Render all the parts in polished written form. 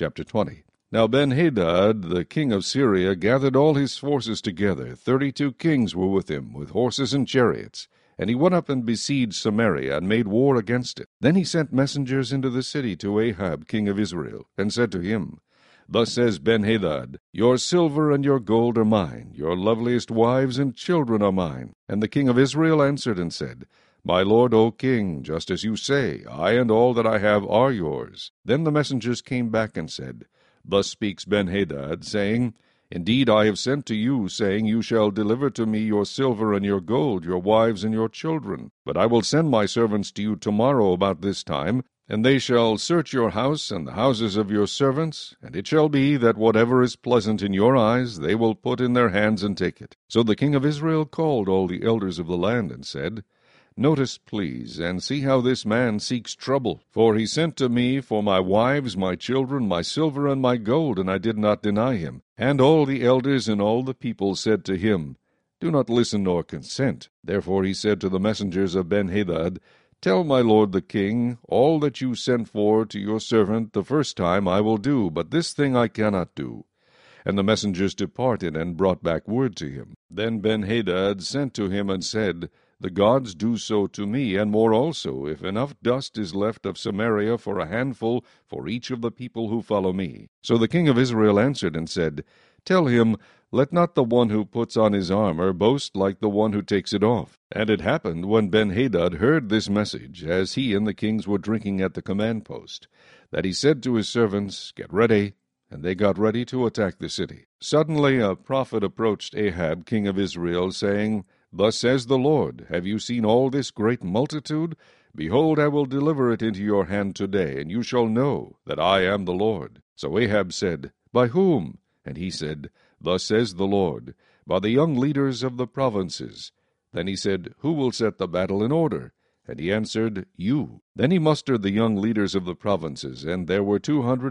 Chapter 20. Now Ben-Hadad, the king of Syria, gathered all his forces together. 32 kings were with him, with horses and chariots. And he went up and besieged Samaria, and made war against it. Then he sent messengers into the city to Ahab, king of Israel, and said to him, Thus says Ben-Hadad, Your silver and your gold are mine, your loveliest wives and children are mine. And the king of Israel answered and said, My lord, O king, just as you say, I and all that I have are yours. Then the messengers came back and said, Thus speaks Ben-Hadad, saying, Indeed, I have sent to you, saying, You shall deliver to me your silver and your gold, your wives and your children. But I will send my servants to you tomorrow about this time, and they shall search your house and the houses of your servants, and it shall be that whatever is pleasant in your eyes they will put in their hands and take it. So the king of Israel called all the elders of the land and said, Notice, please, and see how this man seeks trouble. For he sent to me for my wives, my children, my silver, and my gold, and I did not deny him. And all the elders and all the people said to him, Do not listen nor consent. Therefore he said to the messengers of Ben-Hadad, Tell my lord the king, all that you sent for to your servant the first time I will do, but this thing I cannot do. And the messengers departed and brought back word to him. Then Ben-Hadad sent to him and said, The gods do so to me, and more also, if enough dust is left of Samaria for a handful for each of the people who follow me. So the king of Israel answered and said, Tell him, Let not the one who puts on his armor boast like the one who takes it off. And it happened, when Ben-Hadad heard this message, as he and the kings were drinking at the command post, that he said to his servants, Get ready. And they got ready to attack the city. Suddenly a prophet approached Ahab, king of Israel, saying, Thus says the Lord, Have you seen all this great multitude? Behold, I will deliver it into your hand today, and you shall know that I am the Lord. So Ahab said, By whom? And he said, Thus says the Lord, By the young leaders of the provinces. Then he said, Who will set the battle in order? And he answered, You. Then he mustered the young leaders of the provinces, and there were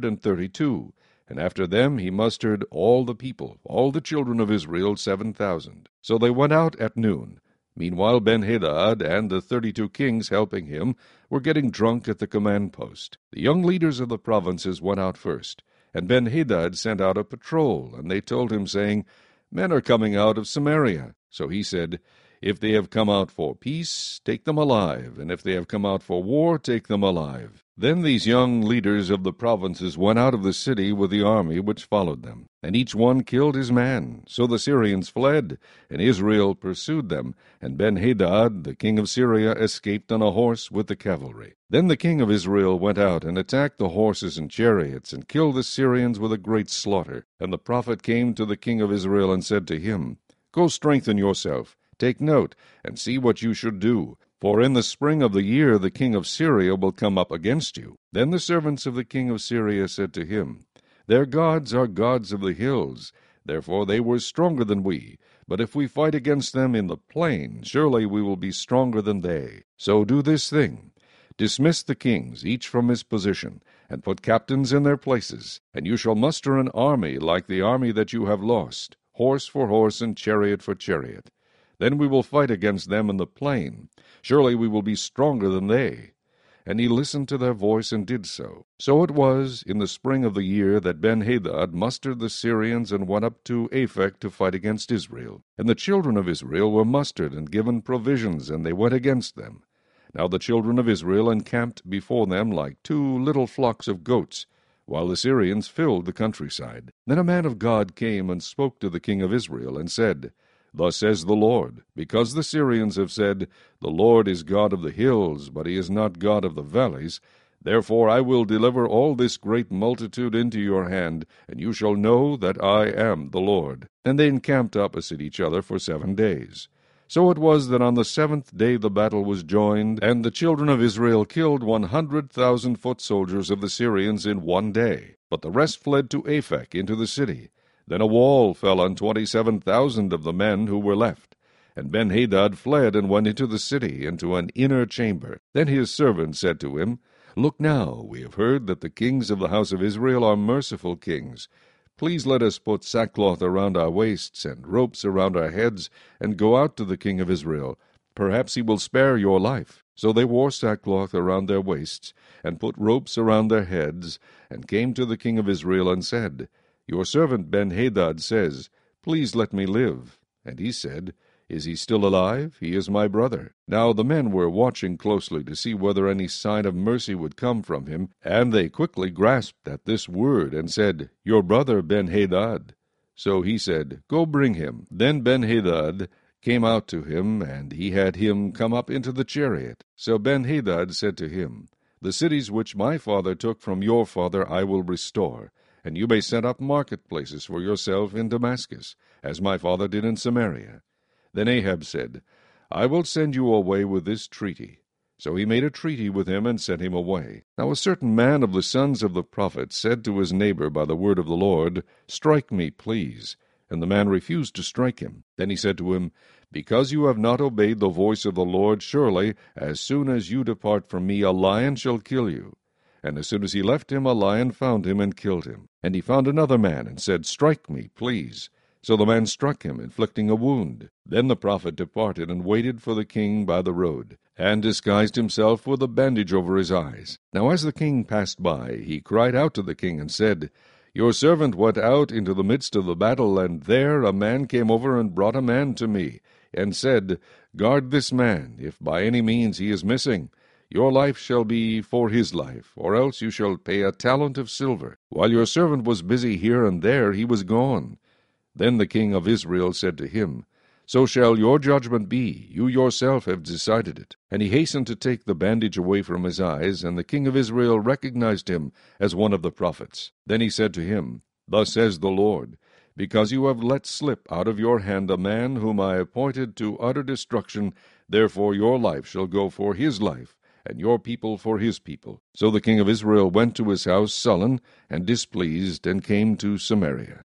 232. And after them he mustered all the people, all the children of Israel, 7,000. So they went out at noon. Meanwhile Ben-Hadad and the 32 kings helping him were getting drunk at the command post. The young leaders of the provinces went out first, and Ben-Hadad sent out a patrol, and they told him, saying, Men are coming out of Samaria. So he said, If they have come out for peace, take them alive, and if they have come out for war, take them alive. Then these young leaders of the provinces went out of the city with the army which followed them, and each one killed his man. So the Syrians fled, and Israel pursued them, and Ben-Hadad, the king of Syria, escaped on a horse with the cavalry. Then the king of Israel went out and attacked the horses and chariots, and killed the Syrians with a great slaughter. And the prophet came to the king of Israel and said to him, Go strengthen yourself, take note, and see what you should do. For in the spring of the year the king of Syria will come up against you. Then the servants of the king of Syria said to him, Their gods are gods of the hills, therefore they were stronger than we. But if we fight against them in the plain, surely we will be stronger than they. So do this thing. Dismiss the kings, each from his position, and put captains in their places, and you shall muster an army like the army that you have lost, horse for horse and chariot for chariot. Then we will fight against them in the plain. Surely we will be stronger than they. And he listened to their voice and did so. So it was in the spring of the year that Ben-Hadad mustered the Syrians and went up to Aphek to fight against Israel. And the children of Israel were mustered and given provisions, and they went against them. Now the children of Israel encamped before them like 2 little flocks of goats, while the Syrians filled the countryside. Then a man of God came and spoke to the king of Israel, and said, Thus says the Lord, because the Syrians have said, The Lord is God of the hills, but he is not God of the valleys, therefore I will deliver all this great multitude into your hand, and you shall know that I am the Lord. And they encamped opposite each other for 7 days. So it was that on the 7th day the battle was joined, and the children of Israel killed 100,000 foot soldiers of the Syrians in 1 day. But the rest fled to Aphek into the city. Then a wall fell on 27,000 of the men who were left. And Ben-Hadad fled and went into the city, into an inner chamber. Then his servant said to him, Look now, we have heard that the kings of the house of Israel are merciful kings. Please let us put sackcloth around our waists and ropes around our heads, and go out to the king of Israel. Perhaps he will spare your life. So they wore sackcloth around their waists, and put ropes around their heads, and came to the king of Israel, and said, Your servant Benhadad says, Please let me live. And he said, Is he still alive? He is my brother. Now the men were watching closely to see whether any sign of mercy would come from him, and they quickly grasped at this word, and said, Your brother Benhadad. So he said, Go bring him. Then Benhadad came out to him, and he had him come up into the chariot. So Benhadad said to him, The cities which my father took from your father I will restore, and you may set up marketplaces for yourself in Damascus, as my father did in Samaria. Then Ahab said, I will send you away with this treaty. So he made a treaty with him, and sent him away. Now a certain man of the sons of the prophets said to his neighbor by the word of the Lord, Strike me, please. And the man refused to strike him. Then he said to him, Because you have not obeyed the voice of the Lord, surely, as soon as you depart from me, a lion shall kill you. And as soon as he left him, a lion found him and killed him. And he found another man, and said, Strike me, please. So the man struck him, inflicting a wound. Then the prophet departed, and waited for the king by the road, and disguised himself with a bandage over his eyes. Now as the king passed by, he cried out to the king, and said, Your servant went out into the midst of the battle, and there a man came over and brought a man to me, and said, Guard this man, if by any means he is missing. Your life shall be for his life, or else you shall pay a talent of silver. While your servant was busy here and there, he was gone. Then the king of Israel said to him, So shall your judgment be, you yourself have decided it. And he hastened to take the bandage away from his eyes, and the king of Israel recognized him as one of the prophets. Then he said to him, Thus says the Lord, Because you have let slip out of your hand a man whom I appointed to utter destruction, therefore your life shall go for his life, and your people for his people. So the king of Israel went to his house sullen and displeased, and came to Samaria.